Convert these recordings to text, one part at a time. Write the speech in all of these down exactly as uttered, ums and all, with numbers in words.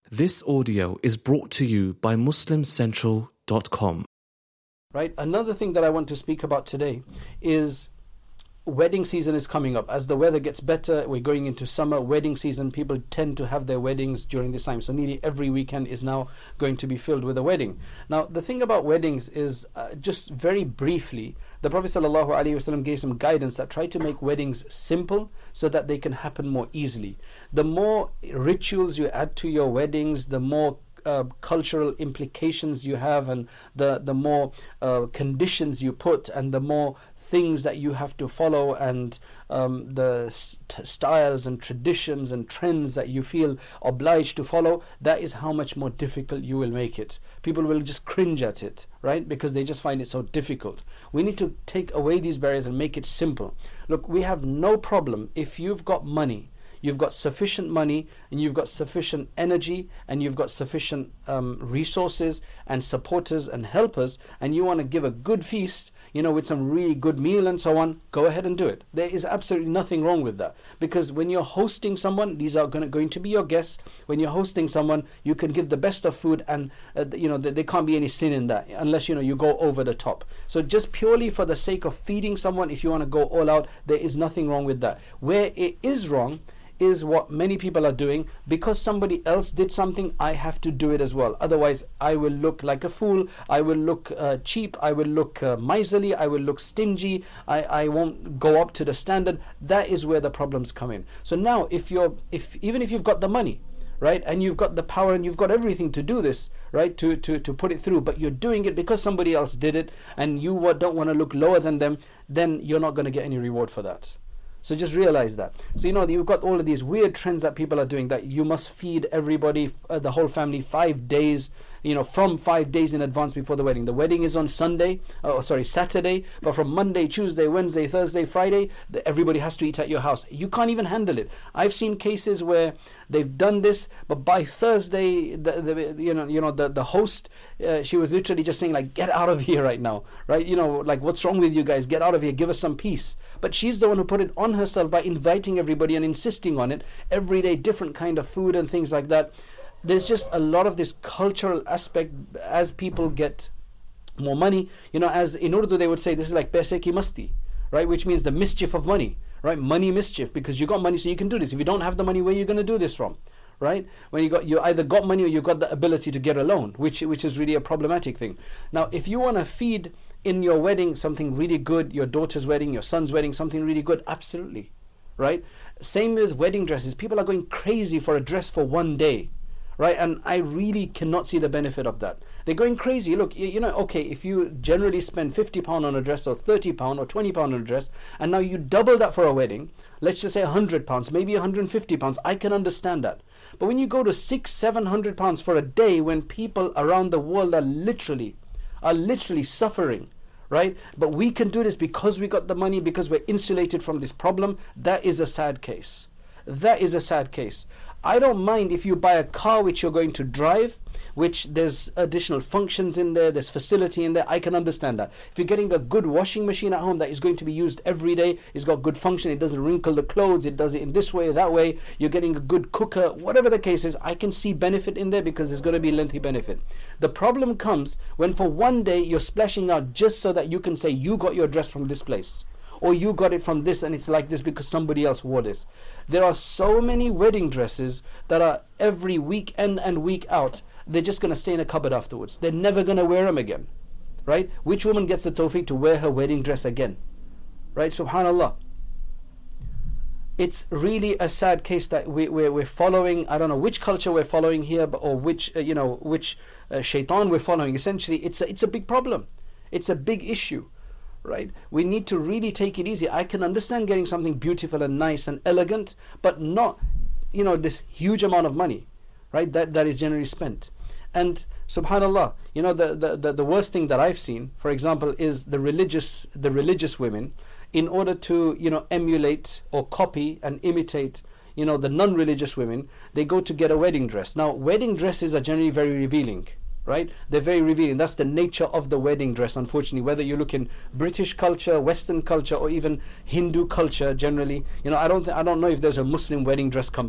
This audio is brought to you by muslim central dot com. Right. Another thing that I want to speak about today is wedding season is coming up. As the weather gets better, we're going into summer, wedding season. People tend to have their weddings during this time. So nearly every weekend is now going to be filled with a wedding. Now, the thing about weddings is, uh, just very briefly, the Prophet ﷺ gave some guidance that tried to make weddings simple so that they can happen more easily. The more rituals you add to your weddings, the more Uh, cultural implications you have, and the the more uh, conditions you put, and the more things that you have to follow, and um, the st- styles and traditions and trends that you feel obliged to follow, that is how much more difficult you will make it. People will just cringe at it, right? Because they just find it so difficult. We need to take away these barriers and make it simple. Look, we have no problem if you've got money. You've got sufficient money, and you've got sufficient energy, and you've got sufficient um, resources and supporters and helpers, and you want to give a good feast, you know, with some really good meal and so on, go ahead and do it. There is absolutely nothing wrong with that. Because when you're hosting someone, these are going to, going to be your guests. When you're hosting someone, you can give the best of food, and uh, you know, there, there can't be any sin in that, unless, you know, you go over the top. So just purely for the sake of feeding someone, if you want to go all out, there is nothing wrong with that. Where it is wrong is what many people are doing. Because somebody else did something, I have to do it as well. Otherwise, I will look like a fool. I will look uh, cheap. I will look uh, miserly. I will look stingy. I, I won't go up to the standard. That is where the problems come in. So now, if you're, if even if you've got the money, right, and you've got the power, and you've got everything to do this, right, to to to put it through, but you're doing it because somebody else did it, and you uh, don't want to look lower than them, then you're not going to get any reward for that. So just realize that. So, you know, you've got all of these weird trends that people are doing, that you must feed everybody, uh, the whole family, five days, you know, from five days in advance before the wedding. The wedding is on Sunday, oh sorry, Saturday, but from Monday, Tuesday, Wednesday, Thursday, Friday, the, everybody has to eat at your house. You can't even handle it. I've seen cases where they've done this, but by Thursday, the, the you know, you know, the the host, uh, she was literally just saying, like, get out of here right now, right? You know, like, what's wrong with you guys? Get out of here. Give us some peace. But she's the one who put it on herself by inviting everybody and insisting on it every day, different kind of food and things like that. There's just a lot of this cultural aspect. As people get more money, you know, as in Urdu they would say, this is like paise ki masti, right? Which means the mischief of money, right? Money mischief, because you got money, so you can do this. If you don't have the money, where are you going to do this from, right? When you got, you either got money or you got the ability to get a loan, which which is really a problematic thing. Now, if you want to feed in your wedding something really good, your daughter's wedding, your son's wedding, something really good, absolutely, right? Same with wedding dresses. People are going crazy for a dress for one day, right? And I really cannot see the benefit of that. They're going crazy. Look, you know, okay, if you generally spend fifty pounds on a dress, or thirty pounds or twenty pounds on a dress, and now you double that for a wedding, let's just say one hundred pounds, maybe one hundred fifty pounds, I can understand that. But when you go to six, seven hundred pounds for a day, when people around the world are literally, are literally suffering, right? But we can do this because we got the money, because we're insulated from this problem. That is a sad case. That is a sad case. I don't mind if you buy a car which you're going to drive, which there's additional functions in there, there's facility in there. I can understand that. If you're getting a good washing machine at home that is going to be used every day, it's got good function, it doesn't wrinkle the clothes, it does it in this way, that way, you're getting a good cooker, whatever the case is, I can see benefit in there, because there's going to be lengthy benefit. The problem comes when for one day you're splashing out just so that you can say you got your dress from this place, or you got it from this and it's like this because somebody else wore this. There are so many wedding dresses that are every weekend and week out, they're just going to stay in a cupboard afterwards. They're never going to wear them again, right? Which woman gets the tawfiq to wear her wedding dress again, right? Subhanallah. It's really a sad case that we, we're, we're following. I don't know which culture we're following here, but, or which, uh, you know, which uh, shaitan we're following. Essentially, it's a, it's a big problem. It's a big issue. Right? We need to really take it easy. I can understand getting something beautiful and nice and elegant, but not, you know, this huge amount of money, right? That that is generally spent. And subhanallah, you know, the, the, the, the worst thing that I've seen, for example, is the religious the religious women, in order to, you know, emulate or copy and imitate, you know, the non-religious women, they go to get a wedding dress. Now, wedding dresses are generally very revealing. Right? They're very revealing. That's the nature of the wedding dress, unfortunately. Whether you look in British culture, Western culture, or even Hindu culture generally, you know, I don't th- I don't know if there's a Muslim wedding dress company,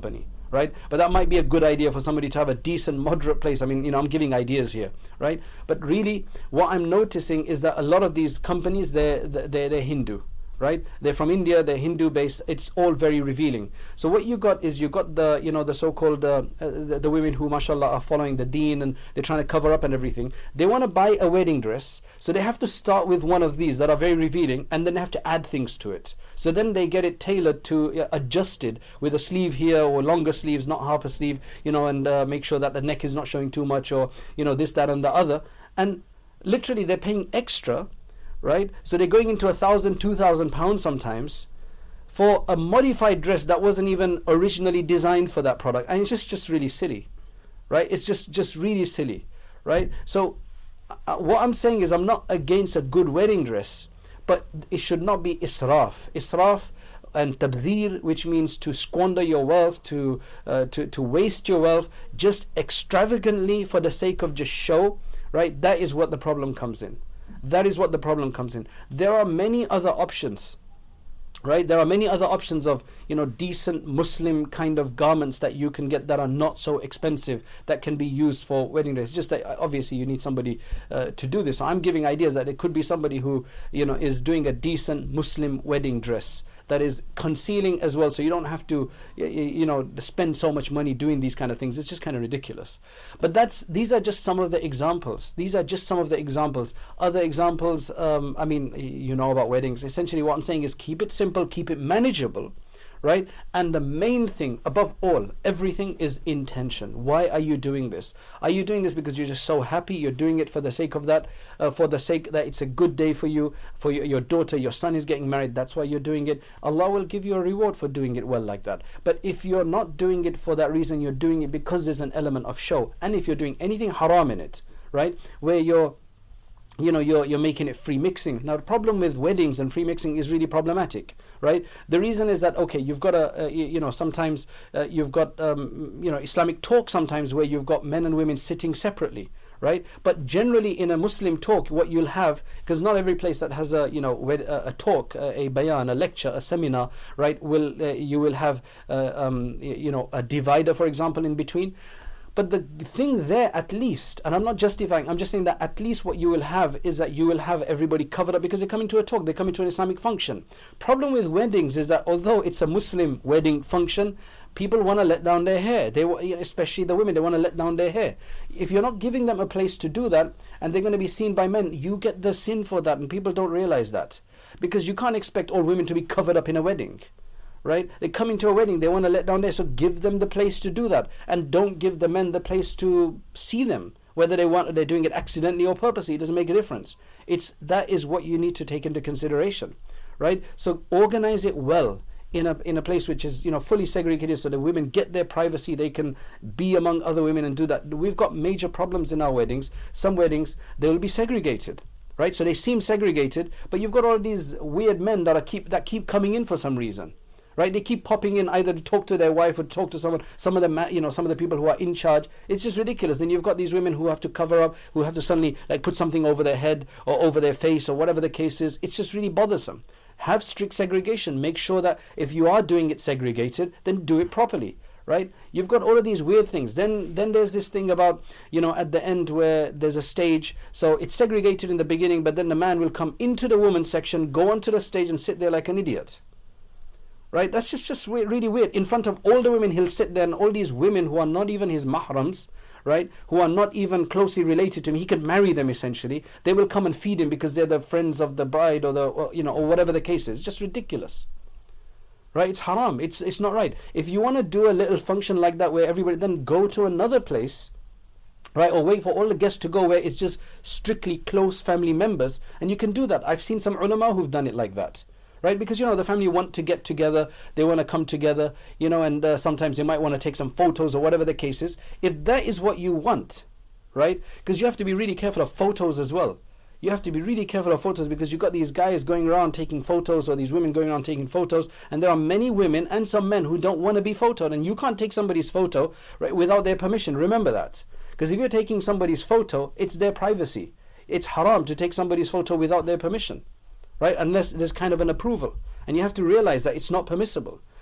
right? But that might be a good idea for somebody to have a decent, moderate place. I mean, you know, I'm giving ideas here, right? But really, what I'm noticing is that a lot of these companies, they're, they're, they're Hindu, right? They're from India, they're Hindu based. It's all very revealing. So what you got is you got the, you know, the so-called, uh, uh, the, the women who, mashallah, are following the deen and they're trying to cover up and everything. They want to buy a wedding dress. So they have to start with one of these that are very revealing and then they have to add things to it. So then they get it tailored to, uh, adjusted with a sleeve here or longer sleeves, not half a sleeve, you know, and uh, make sure that the neck is not showing too much or, you know, this, that and the other. And literally they're paying extra, right? So they're going into a thousand, two thousand pounds sometimes for a modified dress that wasn't even originally designed for that product. And it's just, just really silly, right? It's just, just really silly, right? So uh, what I'm saying is I'm not against a good wedding dress, but it should not be israf. Israf and tabdhir, which means to squander your wealth, to, uh, to, to waste your wealth, just extravagantly for the sake of just show, right? That is what the problem comes in. That is what the problem comes in. There are many other options, right? There are many other options of, you know, decent Muslim kind of garments that you can get that are not so expensive, that can be used for wedding days. It's just that obviously you need somebody uh, to do this. So I'm giving ideas that it could be somebody who, you know, is doing a decent Muslim wedding dress that is concealing as well, so you don't have to, you know, spend so much money doing these kind of things. It's just kind of ridiculous. But that's, these are just some of the examples. These are just some of the examples. Other examples, um, I mean, you know about weddings. Essentially what I'm saying is keep it simple, keep it manageable, right? And the main thing, above all, everything is intention. Why are you doing this? Are you doing this because you're just so happy? You're doing it for the sake of that, uh, for the sake that it's a good day for you, for your, your daughter, your son is getting married, that's why you're doing it. Allah will give you a reward for doing it well like that. But if you're not doing it for that reason, you're doing it because there's an element of show, and if you're doing anything haram in it, right, where you're you know, you're, you're making it free mixing. Now the problem with weddings and free mixing is really problematic, right? The reason is that, okay, you've got a, uh, you, you know, sometimes uh, you've got, um, you know, Islamic talk sometimes where you've got men and women sitting separately, right? But generally in a Muslim talk, what you'll have, because not every place that has a, you know, a, a talk, a, a bayan, a lecture, a seminar, right, will, uh, you will have, uh, um, you know, a divider, for example, in between. But the thing there, at least, and I'm not justifying, I'm just saying that at least what you will have is that you will have everybody covered up, because they come into a talk, they come into an Islamic function. Problem with weddings is that although it's a Muslim wedding function, people want to let down their hair. They, especially the women, they want to let down their hair. If you're not giving them a place to do that, and they're going to be seen by men, you get the sin for that, and people don't realize that. Because you can't expect all women to be covered up in a wedding. Right? They come into a wedding, they want to let down there, so give them the place to do that, and don't give the men the place to see them. Whether they want, they're doing it accidentally or purposely, it doesn't make a difference. It's, that is what you need to take into consideration, right? So organize it well in a in a place which is, you know, fully segregated, so the women get their privacy, they can be among other women and do that. We've got major problems in our weddings. Some weddings, they will be segregated, right? So they seem segregated, but you've got all these weird men that are keep that keep coming in for some reason. Right, they keep popping in either to talk to their wife or to talk to someone. Some of them, you know, some of the people who are in charge. It's just ridiculous. Then you've got these women who have to cover up, who have to suddenly like put something over their head or over their face or whatever the case is. It's just really bothersome. Have strict segregation. Make sure that if you are doing it segregated, then do it properly. Right? You've got all of these weird things. Then, then there's this thing about, you know, at the end where there's a stage. So it's segregated in the beginning, but then the man will come into the women's section, go onto the stage, and sit there like an idiot. Right, that's just, just weird, really weird. In front of all the women, he'll sit there, and all these women who are not even his mahrams, right, who are not even closely related to him, he could marry them essentially. They will come and feed him because they're the friends of the bride, or the, or, you know, or whatever the case is. It's just ridiculous. Right, it's haram. It's it's not right. If you want to do a little function like that where everybody, then go to another place, right, or wait for all the guests to go where it's just strictly close family members, and you can do that. I've seen some ulama who've done it like that. Right, because, you know, the family want to get together, they want to come together, you know, and uh, sometimes they might want to take some photos or whatever the case is. If that is what you want, right, because you have to be really careful of photos as well. You have to be really careful of photos, because you've got these guys going around taking photos, or these women going around taking photos, and there are many women and some men who don't want to be photoed, and you can't take somebody's photo, right, without their permission. Remember that. Because if you're taking somebody's photo, it's their privacy. It's haram to take somebody's photo without their permission. Right, unless there's kind of an approval, and you have to realize that it's not permissible.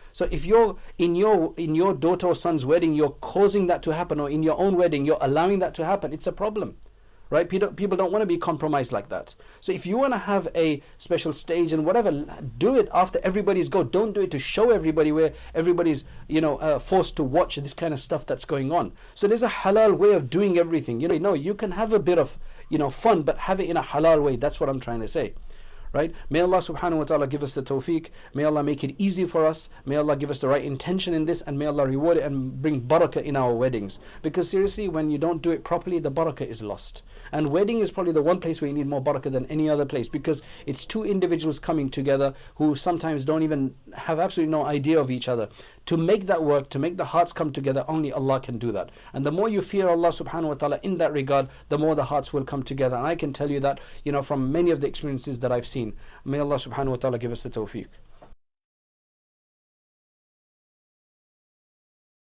So if you're in your in your daughter or son's wedding, you're causing that to happen, or in your own wedding, you're allowing that to happen, it's a problem. Right? People, people don't want to be compromised like that. So if you want to have a special stage and whatever, do it after everybody's go. Don't do it to show everybody, where everybody's, you know, uh, forced to watch this kind of stuff that's going on. So there's a halal way of doing everything. You know, no, you can have a bit of, you know, fun, but have it in a halal way. That's what I'm trying to say. Right? May Allah subhanahu wa ta'ala give us the tawfiq. May Allah make it easy for us. May Allah give us the right intention in this, and may Allah reward it and bring barakah in our weddings. Because seriously, when you don't do it properly, the barakah is lost. And wedding is probably the one place where you need more barakah than any other place, because it's two individuals coming together who sometimes don't even have absolutely no idea of each other. To make that work, to make the hearts come together, only Allah can do that. And the more you fear Allah subhanahu wa ta'ala in that regard, the more the hearts will come together. And I can tell you that, you know, from many of the experiences that I've seen. May Allah subhanahu wa ta'ala give us the tawfiq.